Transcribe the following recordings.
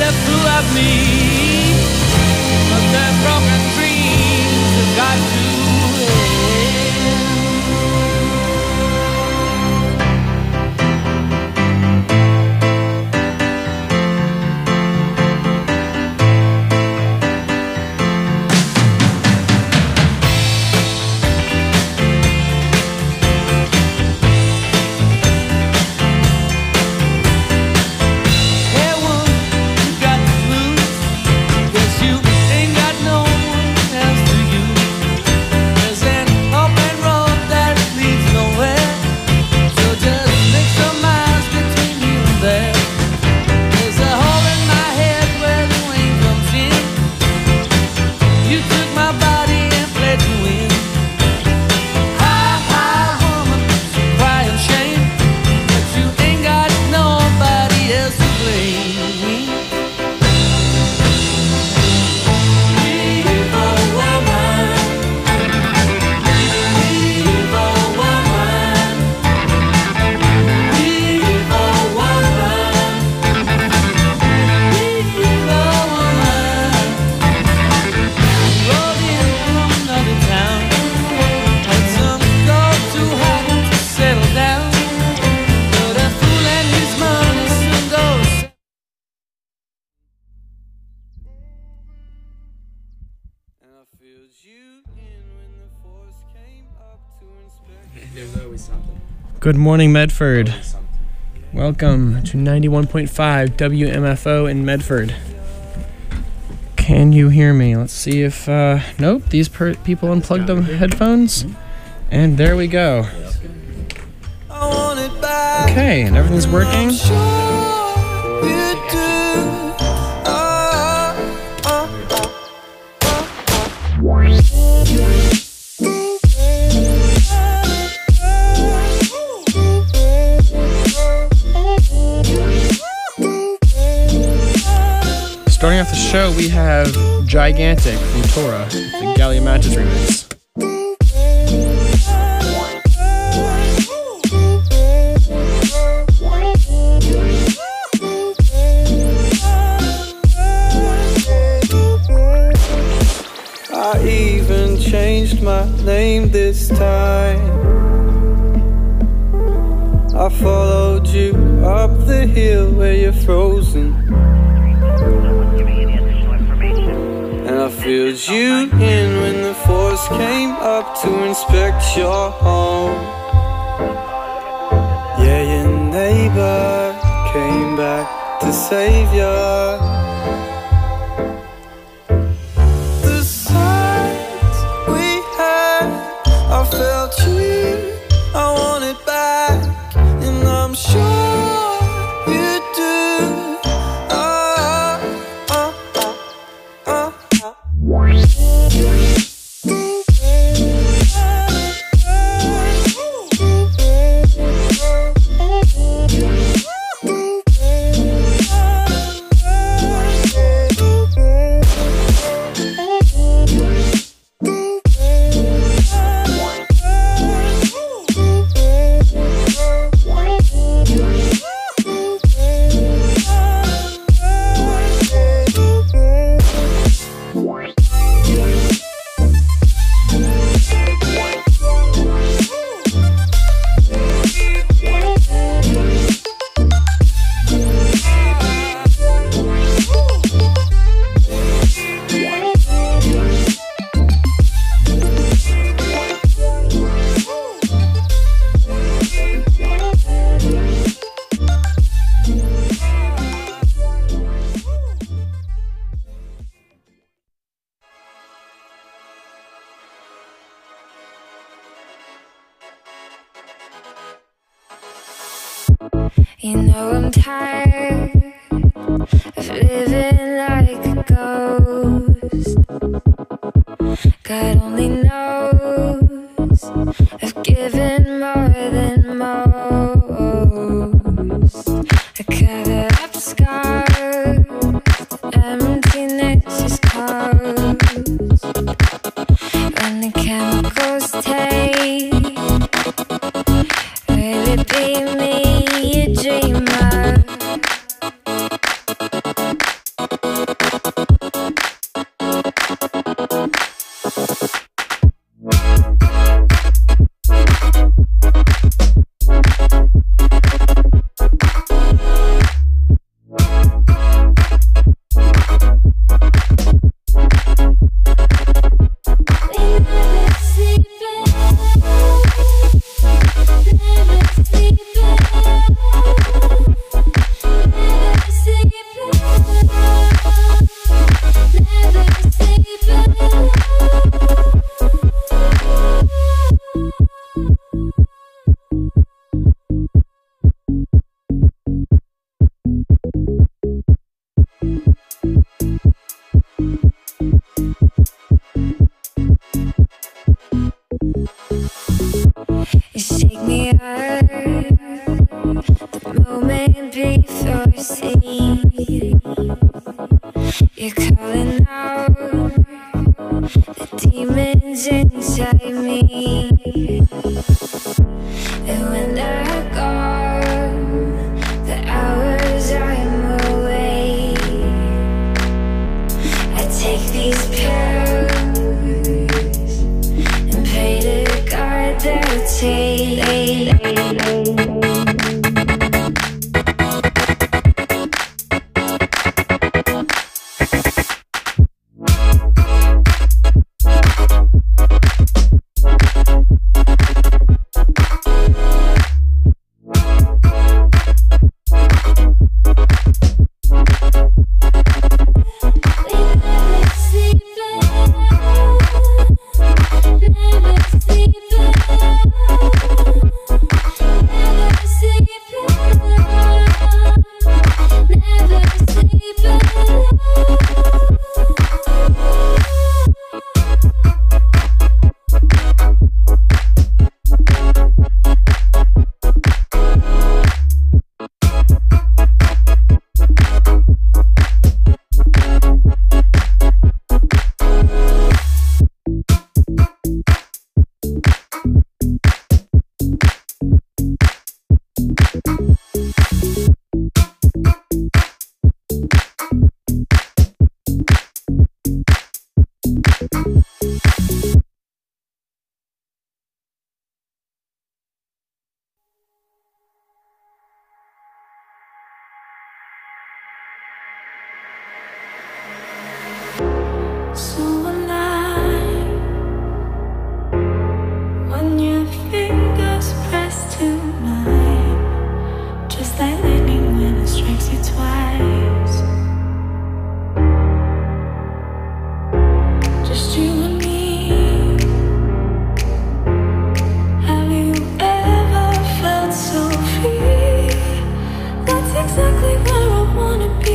they're full of me, but their broken dreams have got to end. There's always something. Good morning, Medford. Welcome to 91.5 WMFO in Medford. Can you hear me? Let's see if... nope, these people unplugged the headphones. And there we go. Okay, and everything's working. Starting off the show, we have Gigantic from Tora, the Gallia Matches remix. I even changed my name this time. I followed you up the hill where you're frozen, and I filled you in when the force came up to inspect your home. Yeah, your neighbor came back to save you. The signs we had, I felt you, I want it back, and I'm sure you do. You know I'm tired of living like a ghost. God only knows I've given more than most. I cover up scars, emptiness is caused when the chemicals take. Will it be me you dream of? You're calling out the demons inside me. And when they're gone, the hours I'm away, I take these pills and pray to God they'll take. So alive when your fingers press to mine, just like lightning when it strikes you twice. Just you and me. Have you ever felt so free? That's exactly where I wanna be.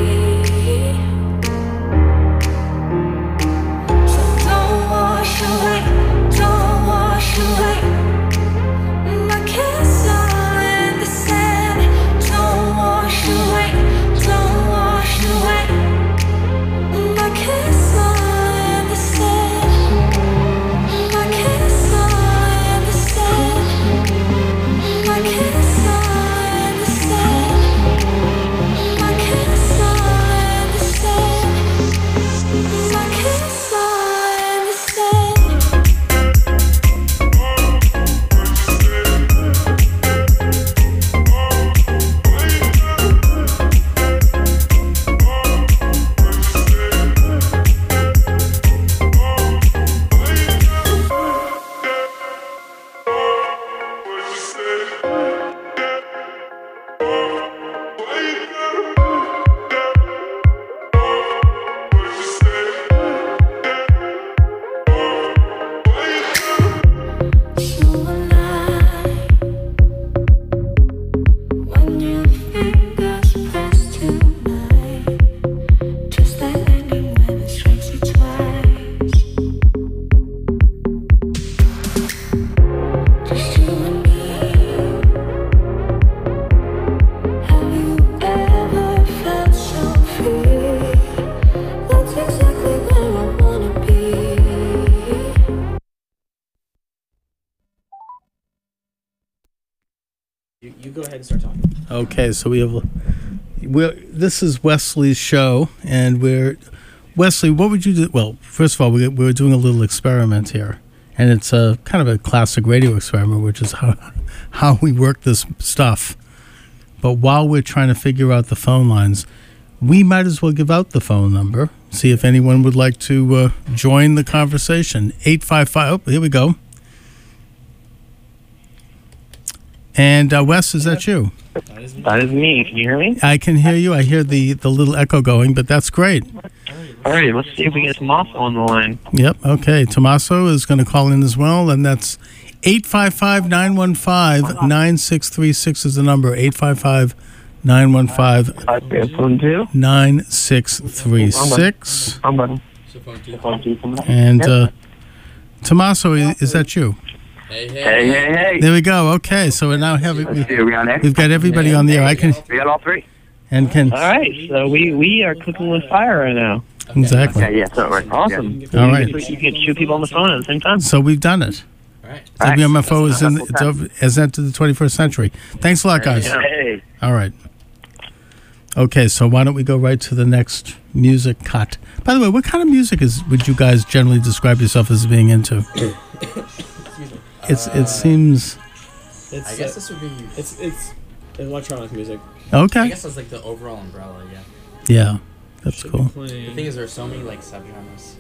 You go ahead and start talking. Okay, so this is Wesley's show, and Wesley, what would you do? Well, first of all, we're doing a little experiment here, and it's a kind of a classic radio experiment, which is how we work this stuff. But while we're trying to figure out the phone lines, we might as well give out the phone number, see if anyone would like to join the conversation. 855, oh, here we go. And Wes, is that you? That is me. Can you hear me? I can hear you. I hear the little echo going, but that's great. All right, let's see if we get Tommaso on the line. Yep, okay. Tommaso is going to call in as well, and that's 855-915-9636 is the number. 855-915-9636. And Tommaso, is that you? Hey. There we go. Okay, so we now have we've got everybody on the air. We got all three. And can All right, so we are cooking with fire right now. exactly. Okay, yeah, so it works. Awesome. All right. You can shoot people on the phone at the same time. So we've done it. All right. WMFO has entered the 21st century. Thanks a lot, guys. Hey. All right. Okay, so why don't we go right to the next music cut? By the way, what kind of music would you guys generally describe yourself as being into? It seems. I guess this would be. It's electronic music. I Okay. guess that's like the overall umbrella. Yeah. Yeah, that's cool. The thing is, there's so many like subgenres.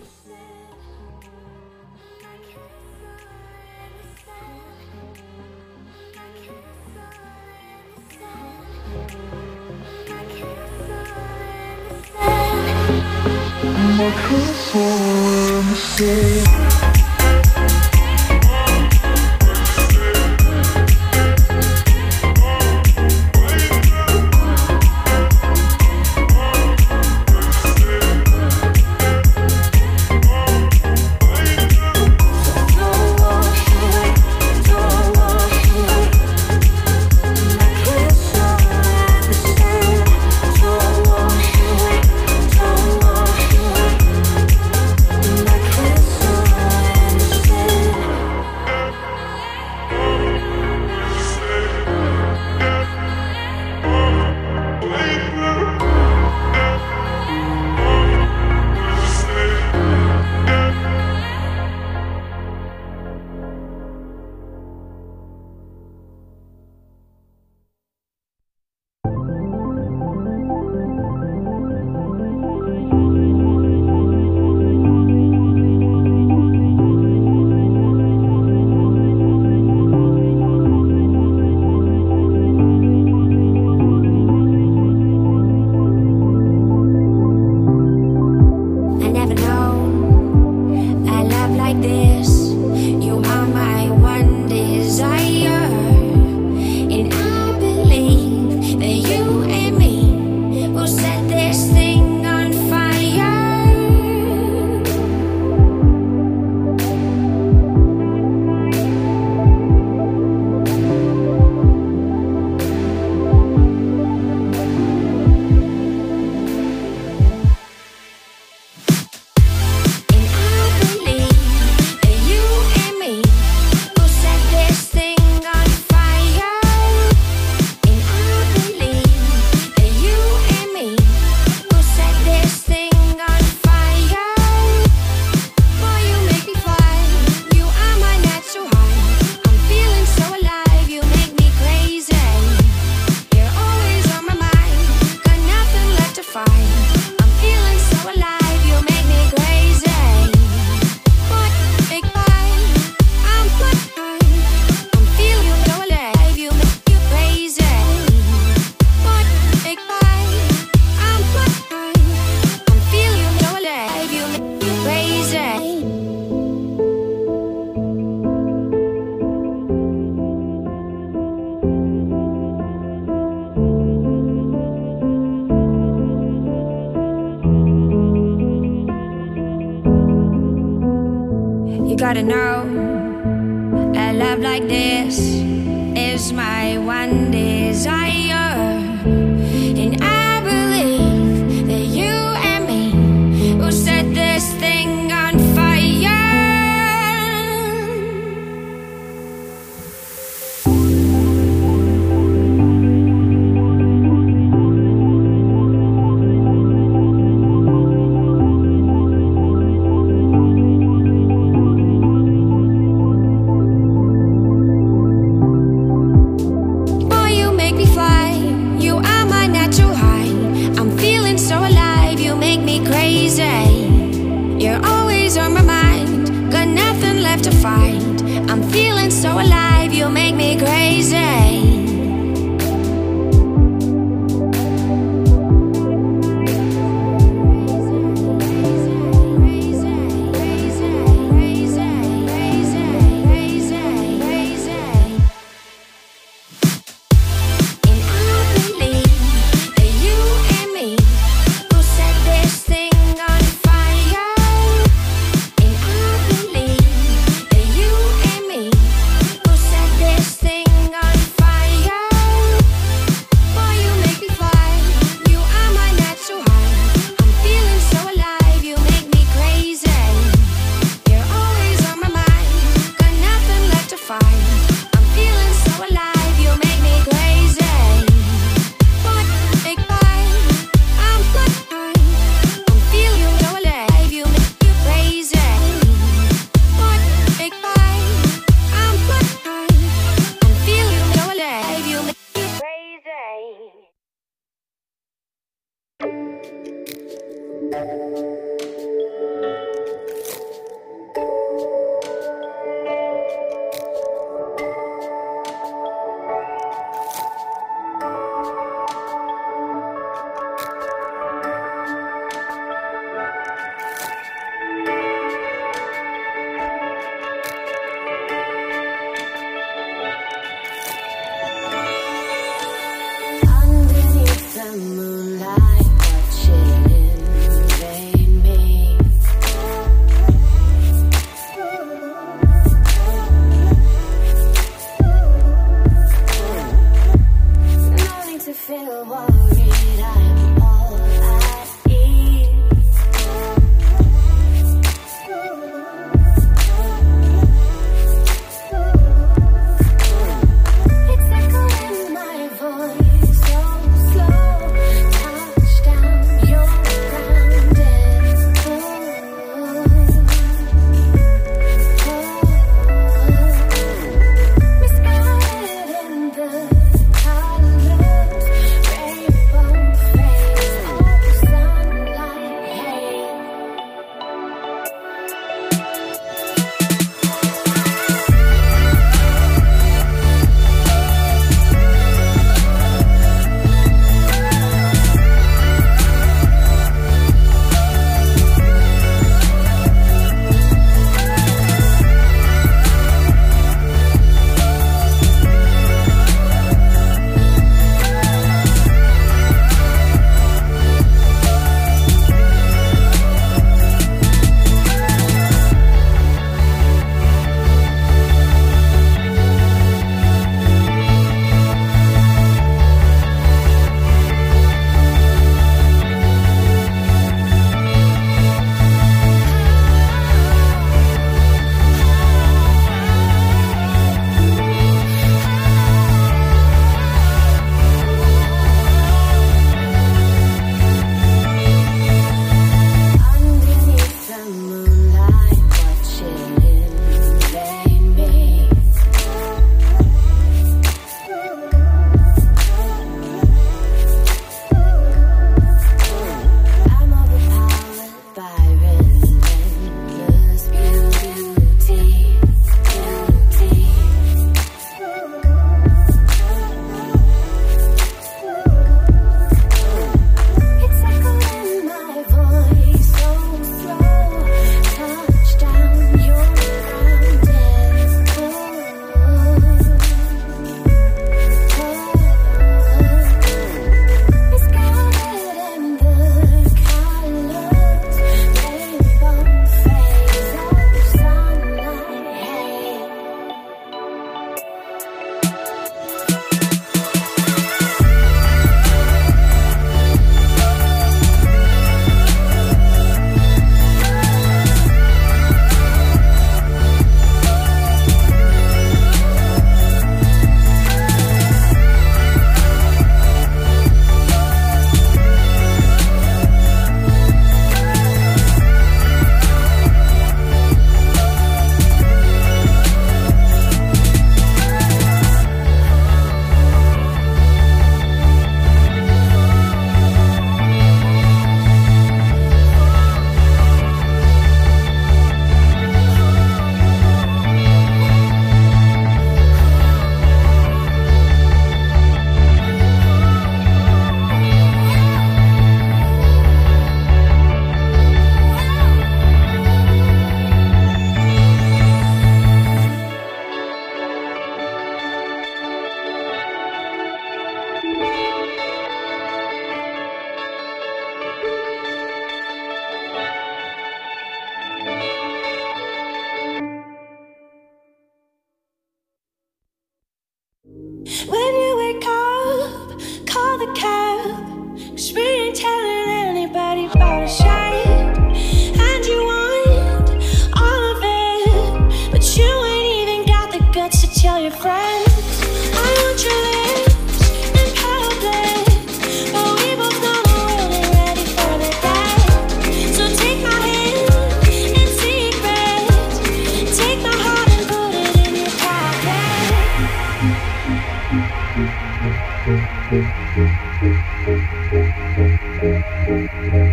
gotta know a love like this is my one desire. And I believe that you and me will set this thing on fire. Fire. Underneath the moonlight, watching invade me.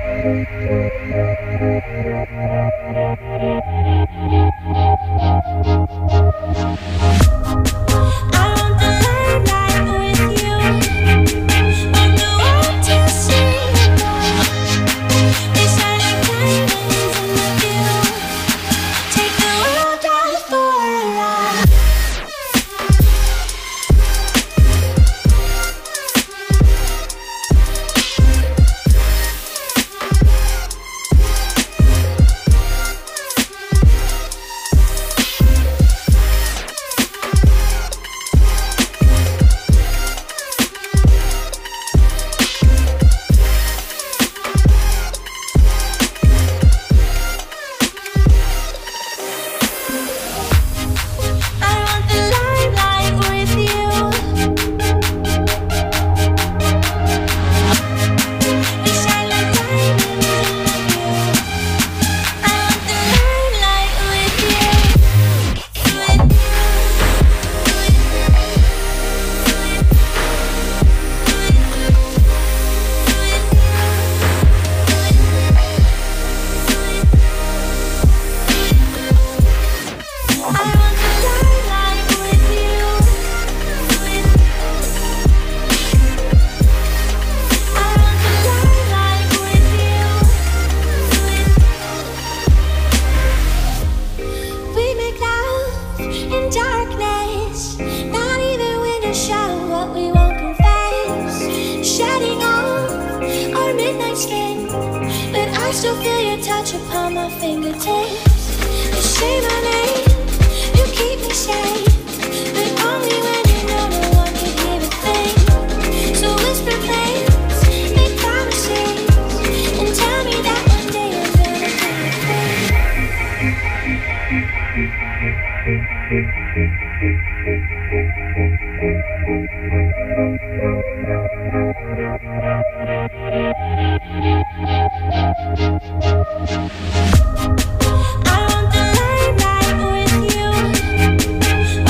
I want the limelight with you.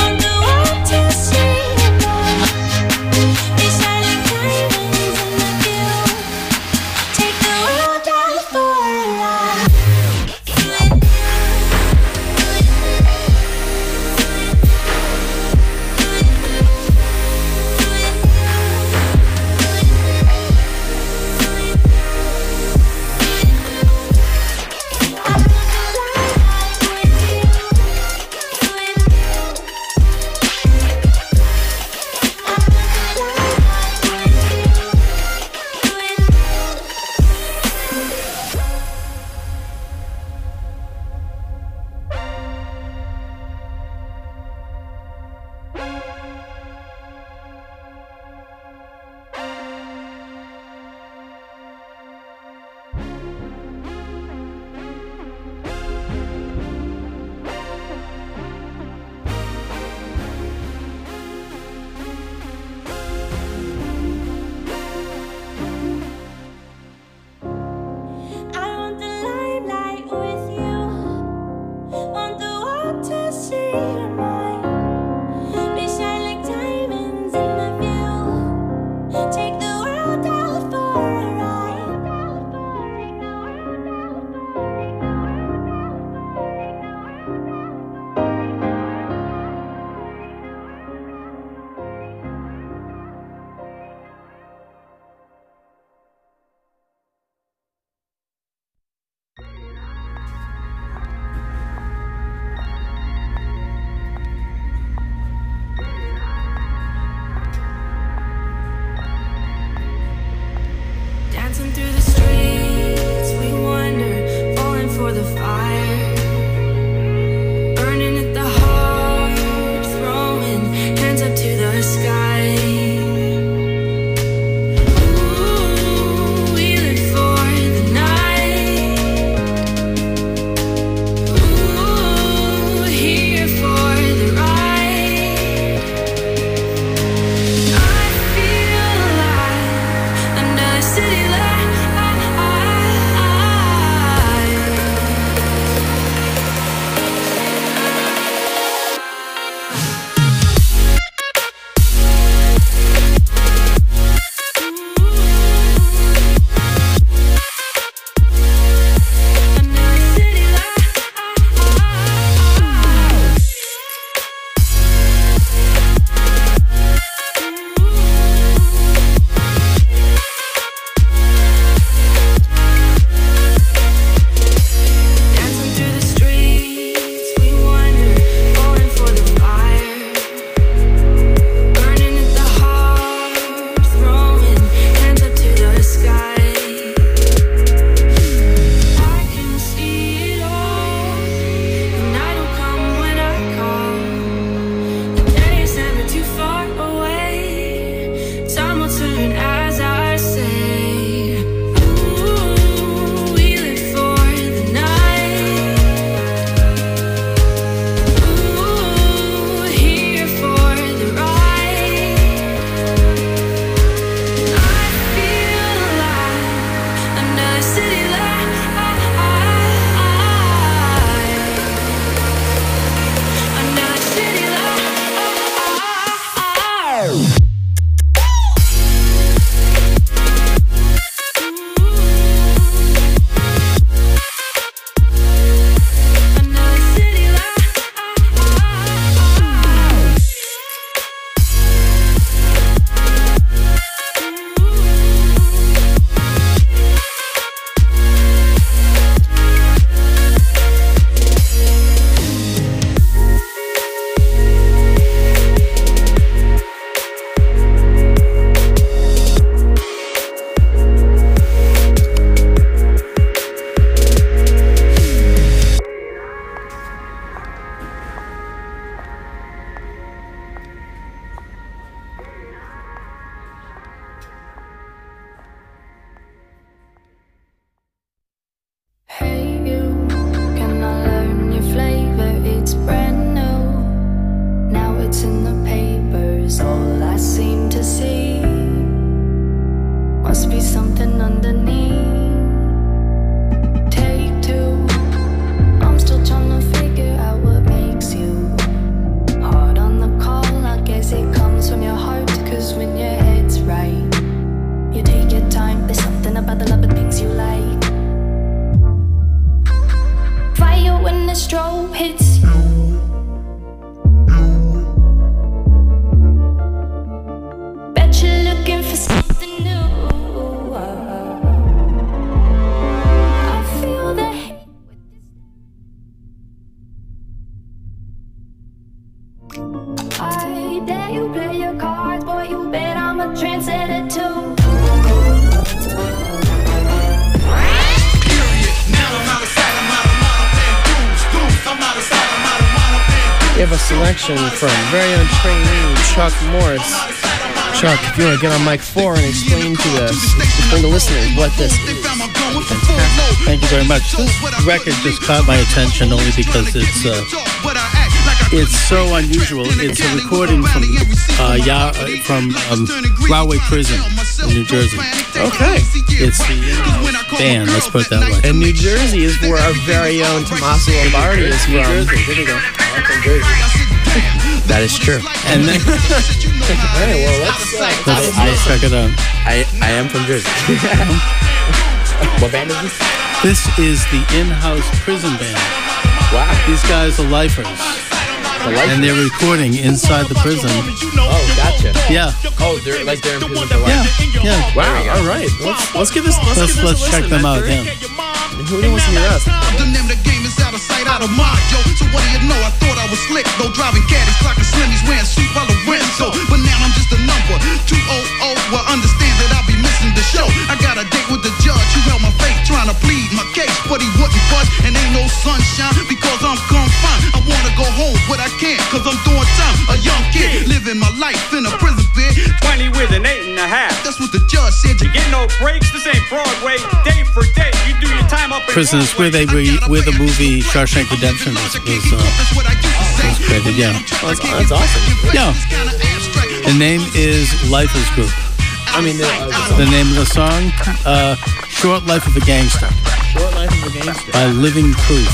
We have a selection from very own trainee Chuck Morris. Chuck, if you want to get on mic 4 and explain to the listeners what this is. Thank you very much. This record just caught my attention only because it's so unusual. It's a recording from Rahway Prison in New Jersey. Okay. It's the band, let's put it that way. And New Jersey is where our very own Tommaso Lombardi is from. There you go. From Jersey. That is true. And then Alright, well, let's check it out. I am from Jersey. What band is this? This is the in-house prison band. Wow. These guys are lifers. And they're recording inside the prison. Oh, gotcha. Yeah. Oh, they're in prison for life. Yeah. Wow. All right. Let's give this. Let's check them out. Yeah. Who wants to hear us? The name of the game is out of sight, out of mind, yo. So what do you know? I thought I was slick, though driving caddies, clocking slimmies, wearing suit by Lorenzo. But now I'm just a number. 200. Well, understand that I'll be missing the show. I got a date with the judge who held my face, trying to plead my case, but he wouldn't budge, and ain't no sunshine because I'm confined. I wanna go home, but I can't, cause I'm doing time. A young kid living my life in a prison bed. 20 with an 8.5. That's what the judge said. You get no breaks. This ain't Broadway. Day for day, you do your time up in Prisoners, where the movie Shawshank Redemption was created. Yeah. That's awesome. Yeah. The name is Lifers Group. I mean, the name of the song, Short Life of a Gangster. Short Life of a Gangster. By Living Proof.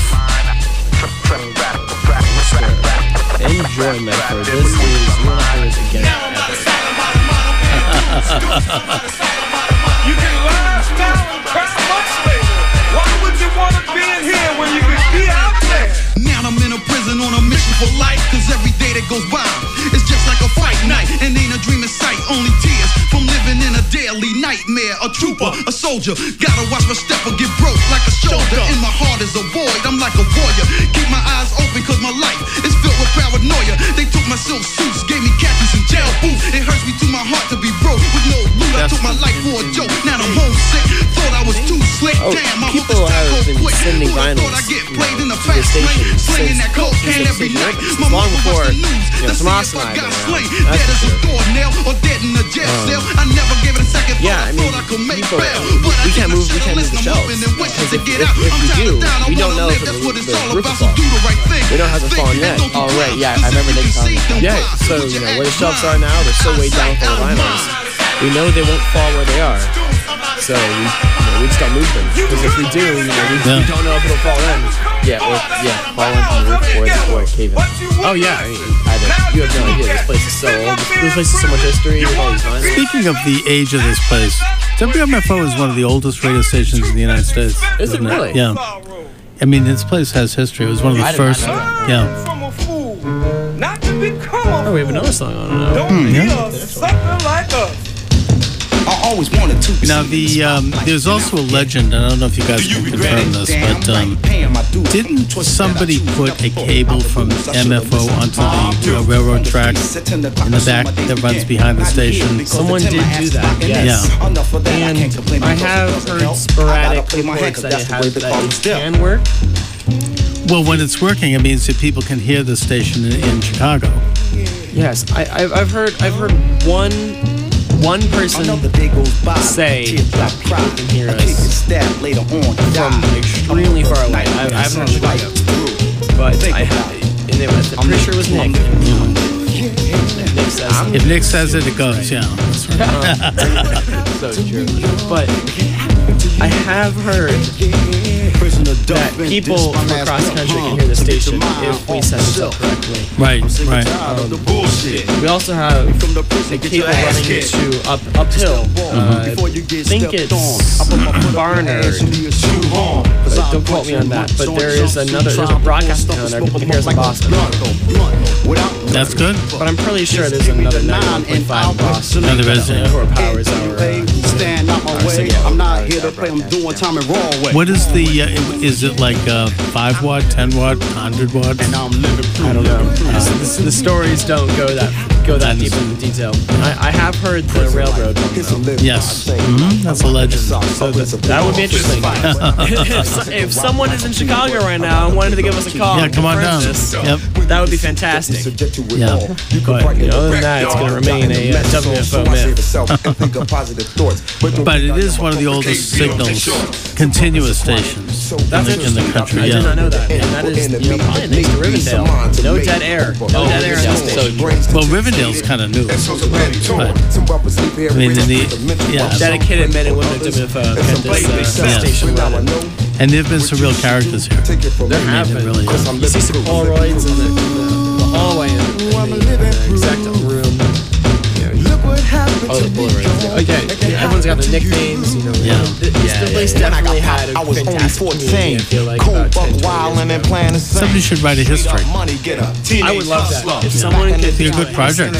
Enjoy, Medford. This is Your Life Again Ever. You can laugh now and cry much later. Why would you want to be in here when you could be out there? Now I'm in a prison on a mission for life, cause every day that goes by is just like a fight night, and ain't a dream in sight, only tears from living in a daily nightmare. A trooper, a soldier, gotta watch my step or get broke like a shoulder. In my heart is a void, I'm like a warrior. Keep my eyes open cause my life is filled with paranoia. They took my silk suits, gave me khakis and jail boots. It hurts me to my heart to be broke with no loot. I took my life for a joke, now I'm homesick. Thought I was too slick, damn, I hope this time go quick. Thought I get played in the fast lane, slinging that cocaine every night. My long mother before, watched the news to see Tomas if and I I got been slain. around. Dead That's as a true. doornail or dead in a jail cell. I never gave it a second thought. Yeah, I mean, Thought I could make people- bail, we- but I we can't didn't. move- we Should've can't move listened. the I'm shelves. hoping and wishing to If- get if- out. if I'm we tired do, of down. I we don't wanna know live. if That's the- what it's the all roof about. is So falling. do the right thing. We know it hasn't Think fallen and yet. don't Oh, comply. right, yeah, I Cause remember if they you telling me concede, that. then Yeah, why so, would you know, act where the shelves blind? are now, they're still way down for the Outside, vinyls. out of We know they won't fall where they are. So we just don't move them. Because if we do, we don't know if it'll fall in. Yeah, fall into the roof or cave in. Oh yeah, I mean, you have no idea. This place is so old. This place has so much history with all these vinyls. Speaking of the age of this place, WMFO is one of the oldest radio stations in the United States. Is it isn't really? Yeah. I mean, this place has history. It was one of the I did not first. know that. Yeah. From a fool, not to become a Oh, we have another song on now. Don't be yeah. a sucker like us. I always wanted to be Now there's also a legend, and I don't know if you guys can confirm this, but didn't somebody put a cable from MFO onto the railroad track in the back that runs behind the station? Someone did do that, yes. Yeah. And I have heard sporadic reports that it can work. Well, when it's working, it means that people can hear the station in Chicago. Yes, I've heard one person say that people can hear us from extremely far away. I haven't heard Chicago, but I'm pretty sure it was Nick. Nick says If Nick says it, it goes. Yeah. So true. but I have heard that people from across the country can hear the station if we set this up correctly. Right. We also have a cable running to uphill. I think it's Barnard. But don't quote me on that. But there's a broadcast down there. People can hear us in Boston. That's good. But I'm pretty sure there's another 91.5 in Boston. No, there is, yeah. Who powers our stand out my way. I'm not here to play. I'm doing time and raw way. What is the? Is it like 5 watt, 10 watt, 100 watts? I don't know. The stories don't go that go that deep into detail. I have heard the Railroad one, though. Yes. That's a legend. So that would be interesting. if someone is in Chicago right now and wanted to give us a call, Yeah, come on down. this, Yep. that would be fantastic. Yeah. But other than that, it's going to remain a WFO myth. But it is one of the oldest signals, continuous stations in the country. I did not know that. And that is probably next to Rivendell. No dead air. No dead air in the station. Well, Rivendell's kind of new. But, I mean, Dedicated men and women of WFO kept this station running. And there have been some real characters here. There have been. Really is. You see some Polaroids in the hallway in the exact room. Oh, the Polaroids. Okay, everyone's got their nicknames. You know, the place definitely had a fantastic community. I feel like about 10, 20 years ago. Somebody should write a history. I would love that. If someone could be a good project.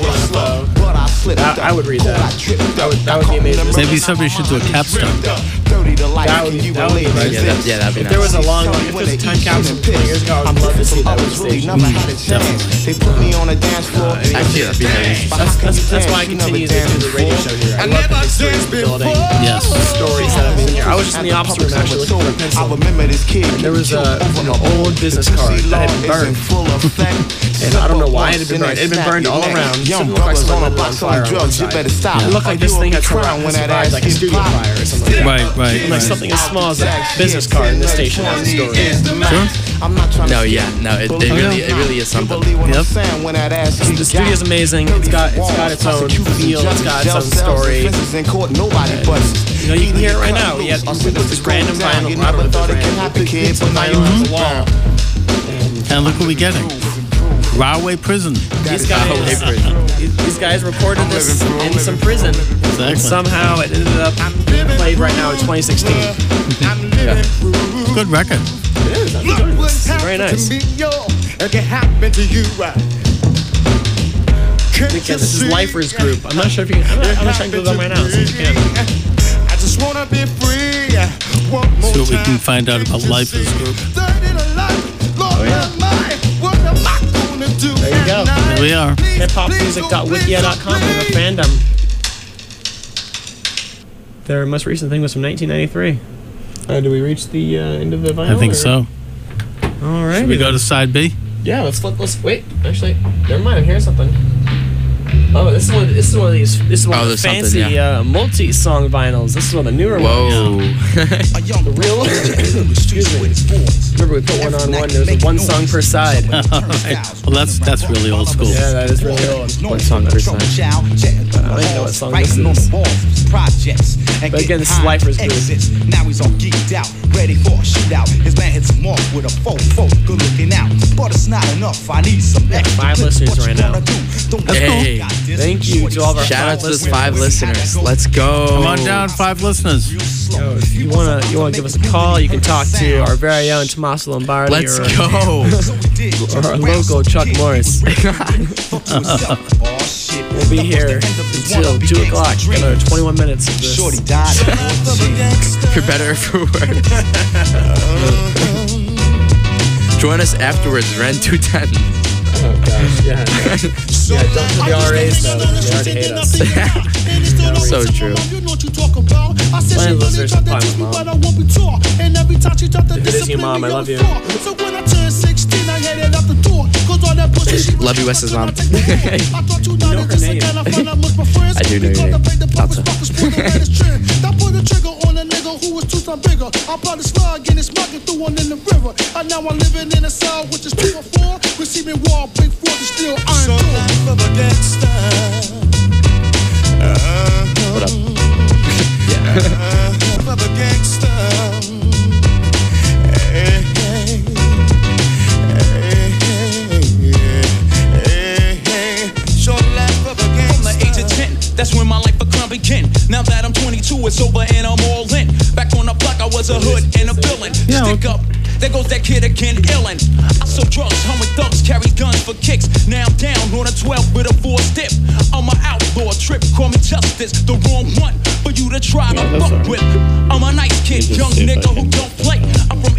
I would read that. That would be amazing. Maybe somebody should do a capstone. That would be amazing. Yeah, that'd be If there was a long, if there was a time capsule 20 years ago, I would love to see that with the station. Definitely. Actually, that'd be nice. That's why I continue to do the radio show here. I love the history of the building. Yes. Stories that I've been here. I was just in the opposite room actually looking for a pencil. And there was an old business card that had been burned. And I don't know why it had been burned. It had been burned all around. It didn't look like someone lit it on fire on one side. It looked like this thing had survived like a studio fire or something like that. Right. Like something as small as a business card in this station has a story. No, it really is something. Yep. The studio's amazing. It's got its own feel. It's got its own story. You can hear it right now. You have this random vinyl. I don't know if it's vinyl on the wall. And look what we're getting. Rahway Prison. These guys recorded this in some prison. Exactly. And somehow it ended up being played right now in 2016. Good record. It is. It's very nice. Again, this is Lifers Group. I'm not sure if you can. I'm not trying to Google them right now. See if you can. I just wanna be free. See what we can find out about Lifers Group. There you go. Here we are. Hiphopmusic.wikia.com. We have a fandom. Their most recent thing was from 1993. Do we reach the end of the vinyl? I think so. All right. Should we go to side B? Yeah, let's wait. Actually, never mind. I'm hearing something. Oh, this is one of these. This is one of the fancy multi-song vinyls. This is one of the newer ones. The real one. Excuse me. Remember we put one on one. There's one song per side. Well, that's really old school. Yeah, that is really old. One song per side. I don't even know what song this is. But again, this is Lifers Group. Now he's all geeked out, ready for a shootout. His man hits him off with a faux, good looking out. But it's not enough, I need some extra. 5 listeners right now. Hey, thank you to all of our shout out to those 5 listeners. Let's go. Come on down, 5 listeners. Yo, if you wanna give us a call, you can talk to our very own Tommaso Lombardi. Let's go. Or our local Chuck Morris. We'll be here until 2 o'clock. Another 21 minutes of this. For better or for worse. Join us afterwards, Ren 210. Oh gosh, yeah. Don't for the RAs though. They already hate us. So true. My listeners are probably my mom. If it is your mom, I love you. Love you, Wes's mom. You know her name. I do know your name. Not so. I'm probably slugging and smuggling through one in the river. And now I'm living in a cell which is 204. Receiving war, big 40 still iron door. Of a gangster. What up? Of a gangster. Hey, hey, hey, hey. Short life of a gangster. From the age of 10, that's when my life began. Now that I'm 22, it's over and I'm all in. Back on the block, I was a hood and a villain. Stick up, there goes that kid again, illin'. I sold drugs, hung with thugs, carry guns for kicks. Now I'm down on a 12 with a 4-step. I'm an outlaw, trip, call me justice. The wrong one for you to try to fuck with. I'm a nice kid, young nigga who don't play. I'm from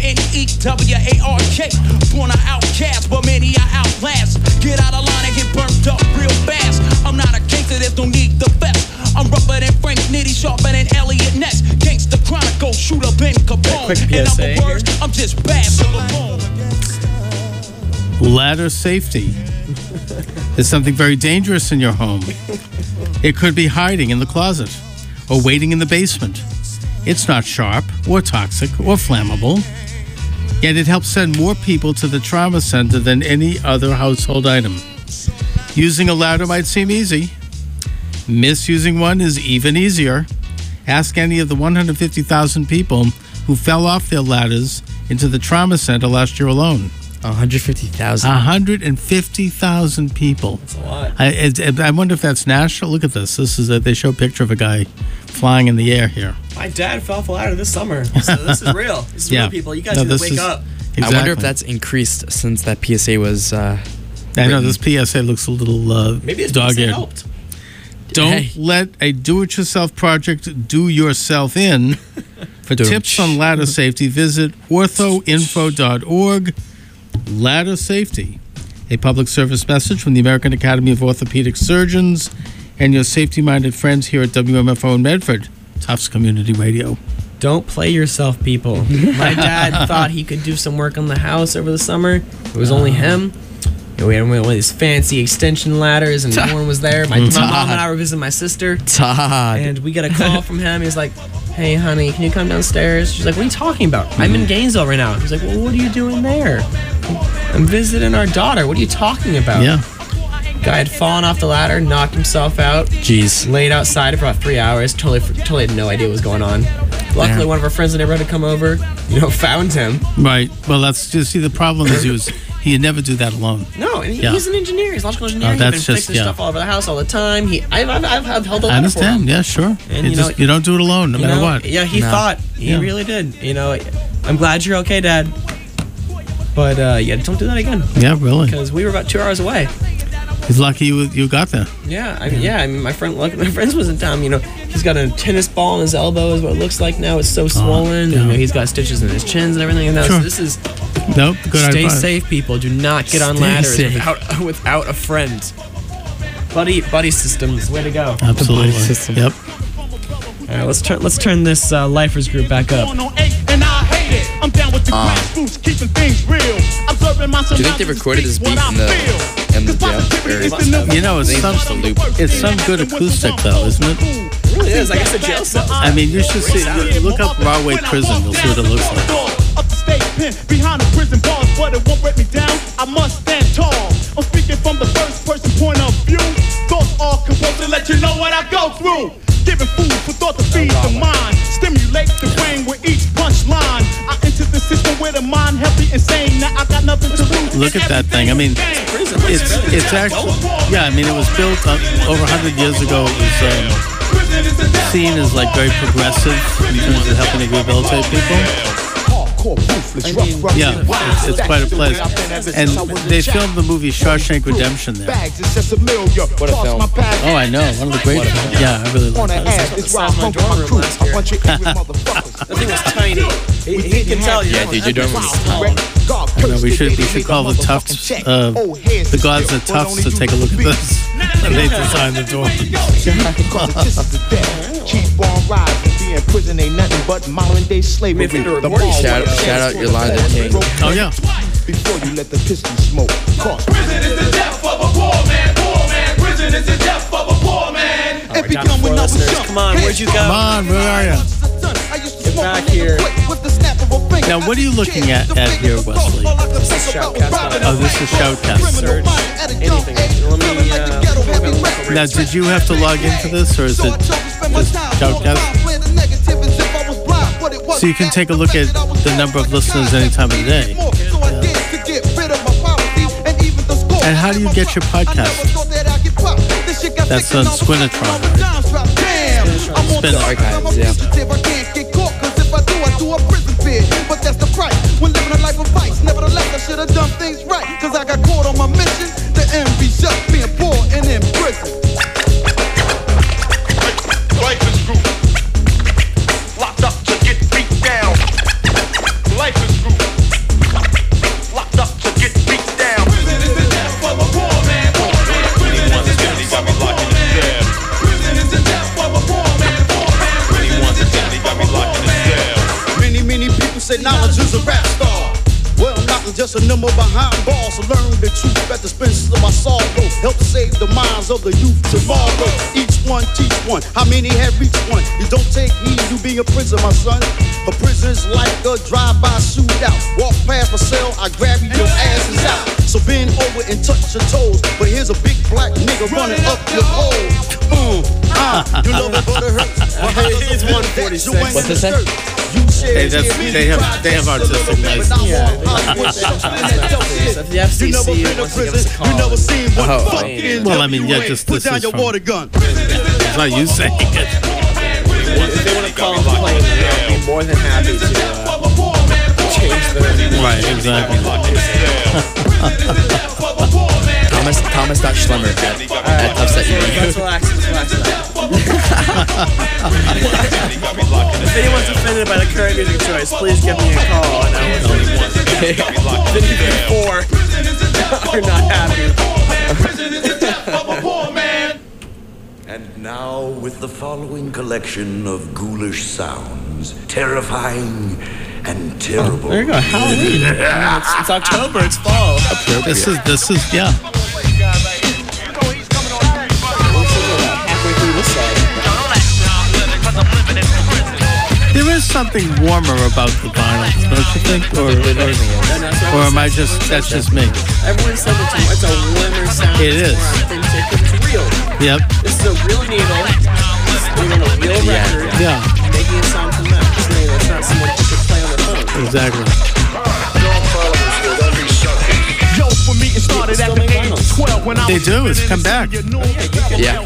NEWARK. Born an outcast, but many I outlast. Get out of line and get burnt up real bad. Quick PSA here. I'm just bad for the phone. Ladder safety is something very dangerous in your home. It could be hiding in the closet or waiting in the basement. It's not sharp or toxic or flammable, yet it helps send more people to the trauma center than any other household item. Using a ladder might seem easy. Misusing one is even easier. Ask any of the 150,000 people who fell off their ladders into the trauma center last year alone. 150,000. 150,000 people. That's a lot. I wonder if that's national. Look at this. This is they show a picture of a guy flying in the air here. My dad fell off a ladder this summer. So this is real. This is real, people. You guys need to wake up. Exactly. I wonder if that's increased since that PSA was. I know this PSA looks a little maybe this dog-eared. PSA helped. Don't let a do-it-yourself project do yourself in. For tips on ladder safety, visit orthoinfo.org. Ladder safety, a public service message from the American Academy of Orthopedic Surgeons and your safety-minded friends here at WMFO in Medford, Tufts Community Radio. Don't play yourself, people. My dad thought he could do some work on the house over the summer. It was only him. We had one of these fancy extension ladders, and no one was there. My mom and I were visiting my sister. And we got a call from him. He's like, "Hey, honey, can you come downstairs?" She's like, "What are you talking about? I'm in Gainesville right now." He's like, "Well, what are you doing there?" "I'm visiting our daughter. What are you talking about?" Yeah. Guy had fallen off the ladder, knocked himself out. Jeez. Laid outside for about 3 hours. Totally had no idea what was going on. Luckily, one of our friends in the neighborhood had come over, found him. Right. Well, that's just the problem is he'd never do that alone. No, and he's an engineer. He's an electrical engineer. He's been fixing stuff all over the house all the time. I've held the ladder. I understand. For him. Yeah, sure. And you don't do it alone, no matter what. Yeah, he thought. He really did. I'm glad you're okay, Dad. But don't do that again. Yeah, really. Because we were about 2 hours away. He's lucky you got there. Yeah, I mean, my friends was in town. He's got a tennis ball in his elbow, is what it looks like now. It's so swollen. Yeah. And, he's got stitches in his chins and everything. And Sure. So this is good stay advice. safe, people. Do not get on Stay ladders safe. without a friend. Buddy systems, way to go. Absolutely. System. Yep. All right, let's turn this Lifers group back up. Do you think they recorded this beat in the jail? It's some good acoustic though, isn't it? It really is. I guess the jail cell. I mean, you should see. Look up Rahway Prison. You'll see what it looks like. Up the state pen, behind the prison bars, but it won't break me down. I must stand tall. I'm speaking from the first person point of view. Thoughts are composed to let you know what I go through. Giving food for thought to feed the mind. Stimulate the brain with each punchline. I enter the system with a mind healthy and sane. Now I got nothing to lose. Look at that thing. I mean, it's actually, I mean, it was built over 100 years ago. It was seen as like very progressive in terms of helping to rehabilitate people. Yeah, it's quite a place. And they filmed the movie Shawshank Redemption there. What a film. Oh, I know. One of the great films. Yeah, I really like that. That thing was tiny. He can tell you. Yeah, dude, your dorm room is small. I know, we should call the Tufts, the gods at Tufts to take a look at this. And they designed the door. Keep on rising, being prison ain't nothing but modern day slavery. Shout out Yolanda King. Oh yeah. Before you let the pistol smoke. Prison is the death of a poor man. Prison is the death of a poor man. All right, down to 4 listeners. Come on, where'd you go? Come on, where are you? Get back here. Now, what are you looking at here, Wesley? This is Shoutcast. Oh, this is Shoutcast. Search anything. Let me. Now, did you have to log into this, or is it just Shoutcast? So you can take a look at the number of listeners any time of the day. Yeah. And how do you get your podcast? That's on Squinatron, right? Spin Archives, yeah. But that's the price when living a life of vice. Nevertheless, I should have done things right. Cause I got caught on my mission. The envy just being poor and in prison. Life is group. Locked up to get beat down. Life is group. Locked up to get beat down. Prison is the death of a poor man. Prison is the death of a poor man. Prison is the death of a poor man. Prison is the death of a poor man. Many people knowledge is a rap star. Well, I'm not just a number behind bars. So learn the truth at the expense of my sorrow. Help save the minds of the youth tomorrow. Each one teach one. How many have reached one? You don't take heed, you be a prison, my son. A prison is like a drive-by shootout. Walk past my cell, I grab you, your ass is out. So bend over and touch your toes. But here's a big black nigga running up your hole. You love it, but it hurts. It's 146. What's it say? They have artistic license. Yeah. So if the FCC wants to give us a call. Well, I mean, yeah, just put this down is your from, water gun. it's not you saying it. If they want to call and complain, I'll be more than happy to change the... Right, exactly. Thomas.Schlemmer at Upset You. Let's relax. If anyone's offended by the current music choice, please give me a call and I will tell you what. Are not happy. And now with the following collection of ghoulish sounds, terrifying and terrible. There you go, Halloween. It's October, it's fall. This is, yeah. There is something warmer about the vinyl, don't you think? Or am I just, that's just me? Everyone said it's a warmer sound. It is. It's real. Yep. This is a real needle. It's a real record. Yeah. Making a sound from that. It's not someone who could play on the phone. Exactly. Yo, for me it started at the age of 12 when I They do, it's come back. Yeah.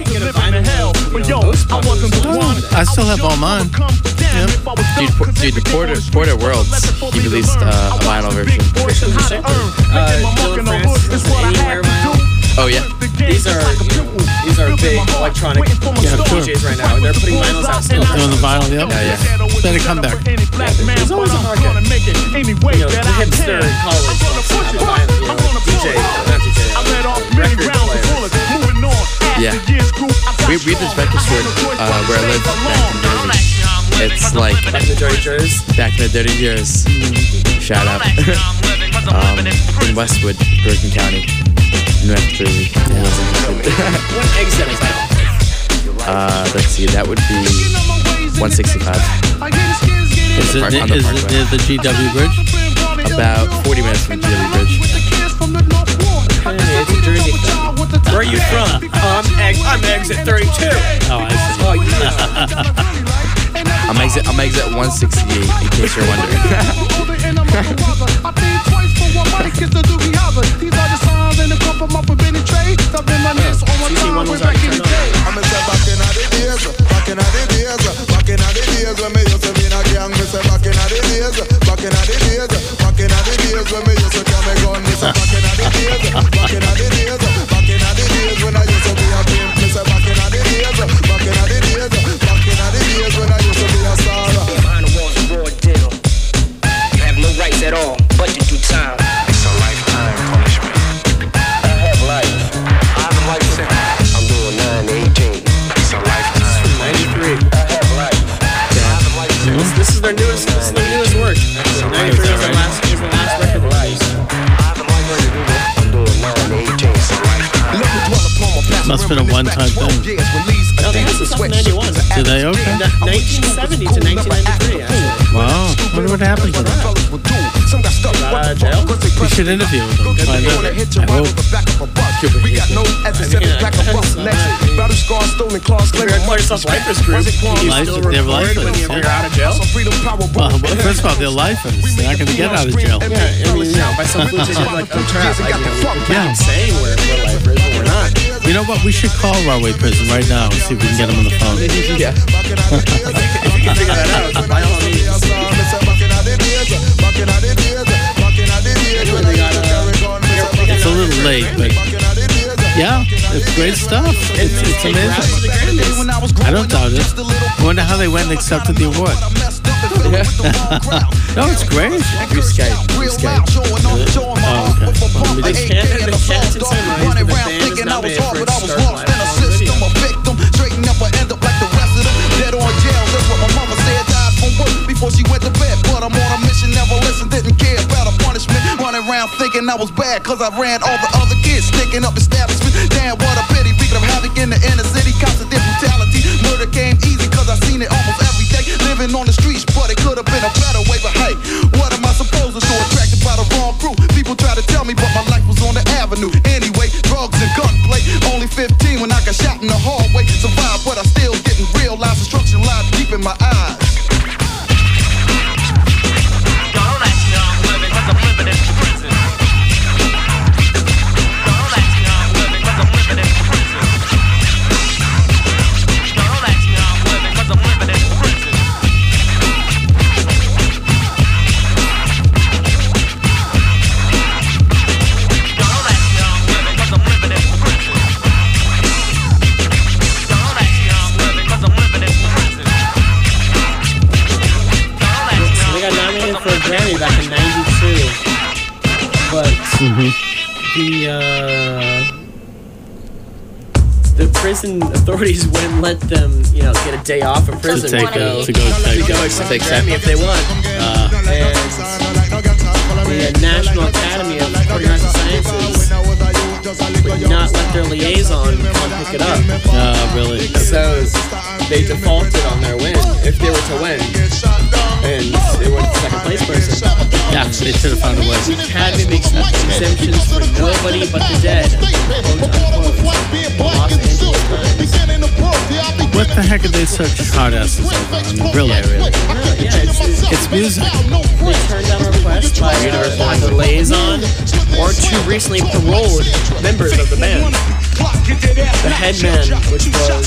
I still have all mine. Dude, the Porter Worlds, he released a vinyl version. Dylan Francis, Anywhere vinyl. Oh yeah. These are big electronic DJs right now. They're putting vinyls out still. Doing the vinyl, yep. Yeah. Better come back. There's always a market. The hipster in college DJ, not DJ, record player. Yeah. We have this record store where I live back in Jersey. It's like Back in the dirty years. Back in the dirty years. Shout out. In Westwood, Bergen County, North Jersey. What exit is that? Let's see, that would be 165. Is it near the GW Bridge? About 40 minutes from GW Bridge. Hey, it's a Jersey thing. Where are you from? I'm exit 32. Oh, I see. Oh, yeah. I'm exit 168, in case you're wondering. At all, but to do time. It's a lifetime punishment. I have life. I have a life sentence. I'm doing 9-18. It's a lifetime. 93. I have life. I have a life sentence. This is their newest work. 93 is their last record release. I have a life sentence. I'm doing 9-18. It's a lifetime. Let me dwell upon my past. Must have been a one-time thing. No, they had some stuff in 91. Did they? Okay. 1970 to 1993, actually. Wow. I wonder what happened to them. Jail? We should interview with them. Find out. I hope. We got no evidence back of us next. Battle scar stolen claws claim yourself lifers group. They're lifers. When you're out of jail? Well, first of all, they're lifers. They're not going to get out of jail. Yeah, I mean, by some foods they get like a trap. We keep saying we're lifers, but we're not. You know what? We should call Rahway Prison right now and see if we can get them on the phone. Yeah. If you can figure that out, by all means. It's a little late, but yeah, it's great stuff. It's amazing. I don't doubt it. I wonder how they went and accepted the award. No, it's great. Through Skype. Oh, okay. They can't running around thinking I was hard, but I was lost in a system. A victim, straight never end up like the rest of them. Dead on jail, that's what my mama said. Died from work before she went to bed. But but I'm on a mission, never listen, didn't care about a punishment. Running around thinking I was bad, cause I ran all the other kids, sticking up establishments. Damn, what a pity, wreaking of havoc in the inner city, constant brutality. Murder came easy, cause I seen it almost every day. Living on the streets, but it could have been a better way. But hey, what am I supposed to do? Attracted by the wrong crew. People try to tell me, but my life was on the avenue. Anyway, drugs and gunplay. Only 15 when I got shot in the hallway. Survived, but I still didn't realize destruction lies deep in my eyes. Don't ask me how I'm living, cause I'm living in prison. Don't ask me how I'm living, cause I'm living in prison. Don't ask me how I'm living, cause I'm living in prison. Don't ask me how I'm living, cause I'm living in prison. Don't ask me how I'm living, cause I'm living in prison. They got nominated for a Grammy back in '92, but the prison authorities wouldn't let them, get a day off of prison To go accept a Grammy if they won. And the National Academy of Performing Arts and Sciences would not let their liaison come pick it up. Really? So they defaulted on their win if they were to win. And they were the second place person. Yeah, they should have found a way. The Academy makes exemptions for nobody but the dead. Los Angeles Times. What the heck are they such hard asses over? I mean, really? Yeah, It's music. They turned down a request by the liaison or two recently paroled members of the band. The headman, which was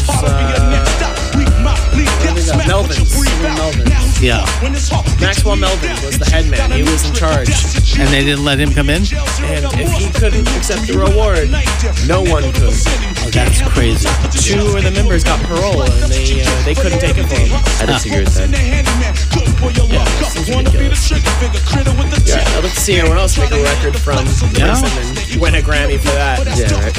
Melvin. Yeah. Maxwell Melvin was the headman. He was in charge. And they didn't let him come in? And if he couldn't accept the reward, no one could. Oh, that's crazy. Two of the members got parole, and they couldn't take it for him. I disagree with that. Yeah, this is ridiculous. Yeah, I'd like to see anyone else make a record from prison and win a Grammy for that. Yeah, right.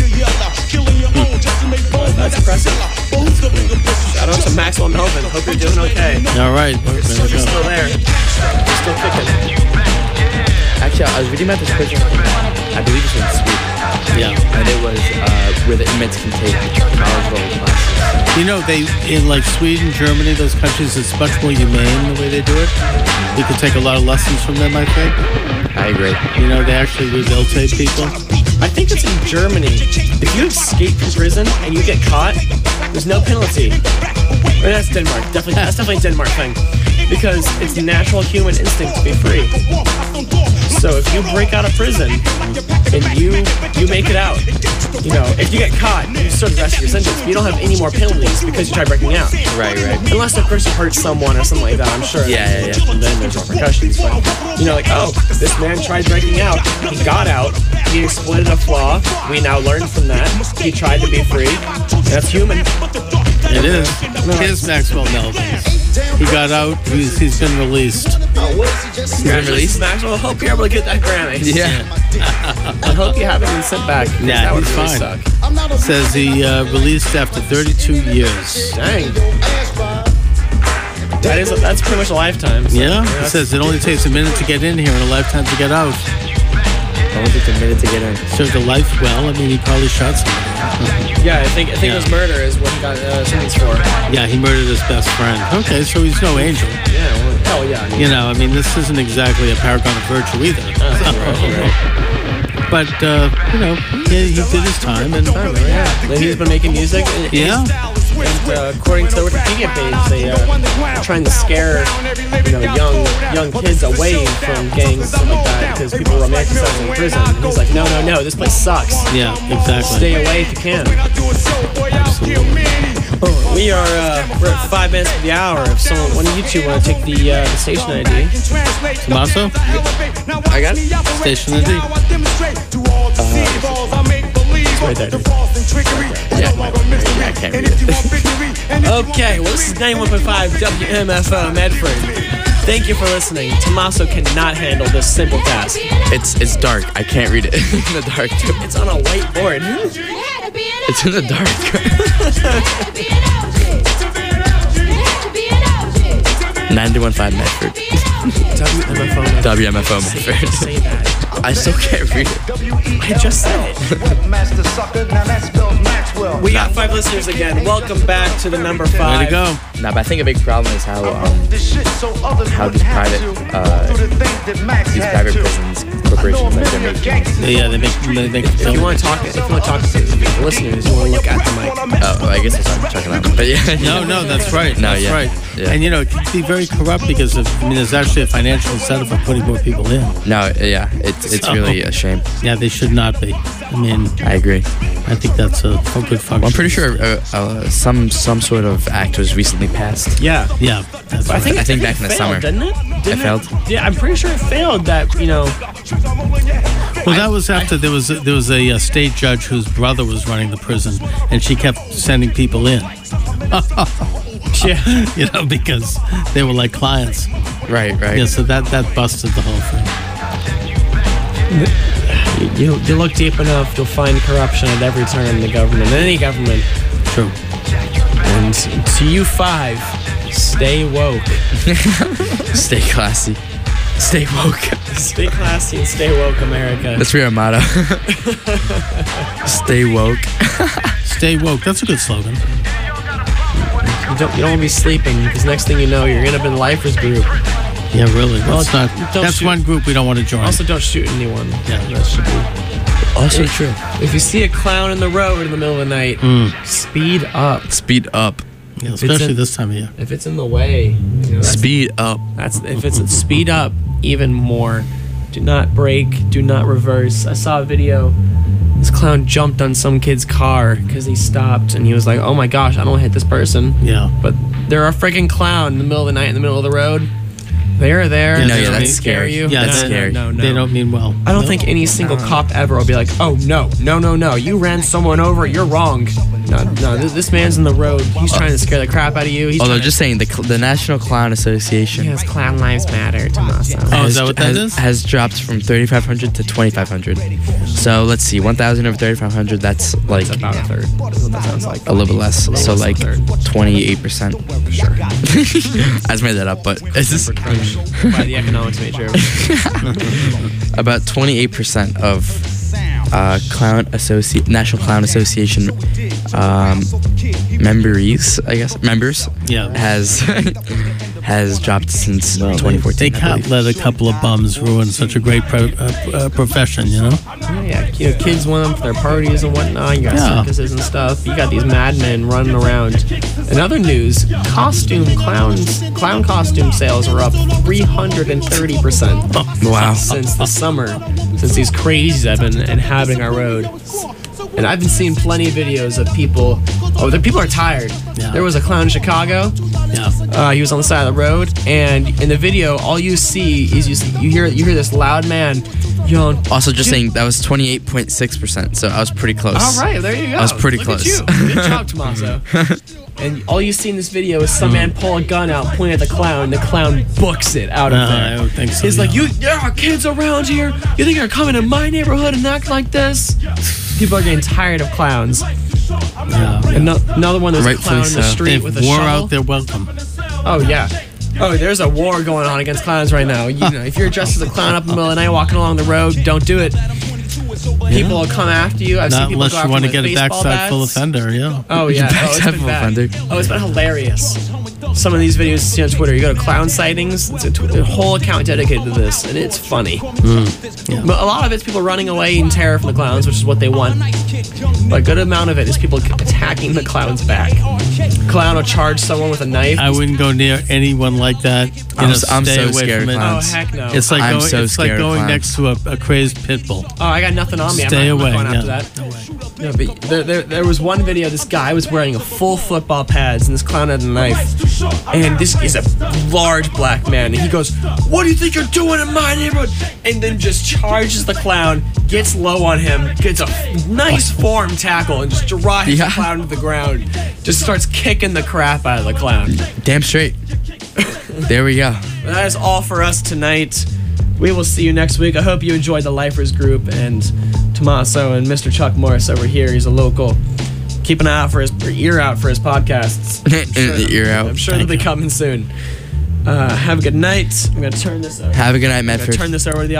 That's impressive. Shout out to Maxwell Melvin. Hope you're doing okay. All right. You're still there. You're still kicking. Actually, I was reading about this prison. I believe it's in Sweden. Yeah. And it was where the inmates can take knowledge-level classes. You know, in like Sweden, Germany, those countries, it's much more humane the way they do it. You can take a lot of lessons from them, I think. I agree. You know, they actually rehabilitate people. I think it's in Germany. If you escape from prison and you get caught, there's no penalty. Or that's Denmark. That's definitely a Denmark thing. Because it's natural human instinct to be free. So if you break out of prison and you make it out, if you get caught, you serve the rest of your sentence. But you don't have any more penalties because you tried breaking out. Right. Unless, of course, you hurt someone or something like that, I'm sure. Yeah. And then there's repercussions. But, this man tried breaking out. He got out. He exploited a flaw. We now learned from that. He tried to be free. That's human. It is. Here's Maxwell Melvin. He got out. He's been released. He's been released? Maxwell, I hope you're able to get that Grammy. Yeah. I hope you haven't been sent back. Yeah, that would he's really fine. suck. Says he released after 32 years. Dang. That's pretty much a lifetime. So, Yeah? He says it only takes a minute to get in here and a lifetime to get out. It only takes a minute to get in. Served a life well. I mean, he probably shot somebody. Yeah, I think it was murder is what he got sentenced for. Yeah, he murdered his best friend. Okay, so he's no angel. Yeah, well, hell yeah. I mean, this isn't exactly a paragon of virtue either. Right. But, he did his time. And then he's been making music. Yeah. And according to the Wikipedia page, they're trying to scare young kids away from gangs and stuff like that because people romanticize in prison. And he's like, no, this place sucks. Yeah, exactly. Stay away if you can. Absolutely. We're at 5 minutes of the hour. If one of you two want to take the station ID. Tommaso? I got it. Station ID. It's right there, dude. Yeah, I can't read it. Okay, well, this is 91.5 WMFO Medford. Thank you for listening. Tommaso cannot handle this simple task. It's dark. I can't read it in the dark. It's on a whiteboard. It's in the dark. 91.5 Medford. WMFO. WMFO Say Medford. that. I still can't read it. I just said it. We got 5 listeners again. Welcome back to the number 5. Way to go. No, but I think a big problem is how these private prisons, corporations, like they're making. Yeah, they make. If you want to talk to the listeners, you want to look at the mic. Oh, I guess I'm talking about. But yeah. No, that's right. No, That's yeah. right. Yeah. And it can be very corrupt because there's actually a financial incentive for putting more people in. No, yeah, it's really a shame. Yeah, they should not be. I mean, I agree. I think that's a good function. Well, I'm pretty sure some sort of act was recently passed. Yeah. Yeah. That's I think back in the failed, summer. didn't it? It failed? Yeah, I'm pretty sure it failed. That Well, that was after there was a state judge whose brother was running the prison, and she kept sending people in. Yeah. Because they were like clients. Right. Yeah, so that busted the whole thing. You look deep enough, you'll find corruption at every turn in the government, any government. True. And to you 5, stay woke. Stay classy. Stay woke. Stay classy and stay woke, America. That's our motto. Stay woke. Stay woke. That's a good slogan. You don't want to be sleeping, because next thing you know, you're going to be in the Lifers group. Yeah, really. Well, That's one group we don't want to join. Also, don't shoot anyone. Yeah, that should be. Also true. If you see a clown in the road in the middle of the night, speed up. Speed up. Yeah, especially this time of year. If it's in the way, speed up. If it's speed up even more. Do not brake. Do not reverse. I saw a video. This clown jumped on some kid's car because he stopped and he was like, "Oh my gosh, I don't want to hit this person." Yeah. But they're a freaking clown in the middle of the night in the middle of the road. They're there. No, they yeah, don't that's scare scary. you. Yeah, that's scary. No. They don't mean well. I don't think any single cop ever will be like, "Oh no, you ran someone over. You're wrong." No, this man's in the road. He's trying to scare the crap out of you. Although, just saying, the National Clown Association. Yes, Clown Lives Matter, Tommaso. Oh, is that what that is? Has dropped from 3,500 to 2,500. So let's see, 1,000 over 3,500. That's like about a third. That's what that sounds like. a little bit less. So like 28%. Sure. I just made that up, but it's just By the economics major. about 28% of National Clown Association members Yeah. has dropped since 2014. They can't let a couple of bums ruin such a great profession, you know? Yeah, kids want them for their parties and whatnot. You got circuses and stuff. You got these madmen running around. In other news, clown costume sales are up 330%. Wow. Since the summer, since these crazies have been inhabiting our road. And I've been seeing plenty of videos of people. Oh, the people are tired. Yeah. There was a clown in Chicago. Yeah. He was on the side of the road, and in the video, all you see is you hear this loud man yelling. Also, just saying that was 28.6%, so I was pretty close. All right, there you go. I was pretty Look close. At you. Good job, Tommaso. And all you see in this video is some man pull a gun out, point at the clown. The clown books it out of there. I don't think so. He's like, there are kids around here. You think you're coming in my neighborhood and act like this? People are getting tired of clowns. Yeah. Another one, there's a Rightfully clown in the so. street with a War shovel. out, they're welcome. Oh, yeah. Oh, there's a war going on against clowns right now. If you're dressed as a clown up in the middle of the night walking along the road, don't do it. People will come after you. I've seen Not people unless go you after want to with get a baseball backside full bats. offender, yeah. Oh, yeah. Backside full offender. Oh, it's been hilarious. Some of these videos you see on Twitter, you go to clown sightings, it's a whole account dedicated to this, and it's funny. Yeah. But a lot of it's people running away in terror from the clowns, which is what they want. But a good amount of it is people attacking the clown's back. Clown will charge someone with a knife. I wouldn't go near anyone like that. I'm Stay so away scared from of it. clowns. Oh, heck no. It's like I'm going, so it's like scared of going clowns. next to a crazy pit bull. Oh, I got nothing on me. Stay I'm not away, going after yeah. that. No, but there was one video. This guy was wearing a full football pads, and this clown had a knife. And this is a large black man, and he goes, "What do you think you're doing in my neighborhood?" And then just charges the clown, gets low on him, gets a nice form tackle, and just drives the clown to the ground. Just starts kicking the crap out of the clown. Damn straight. There we go. That is all for us tonight. We will see you next week. I hope you enjoyed the Lifers group and Tommaso and Mr. Chuck Morris over here. He's a local. Keep an eye out for his ear out for his podcasts. Ear out. I'm sure they'll be coming soon. Have a good night. I'm gonna turn this over. Have a good night, I'm gonna Medford. turn this over to the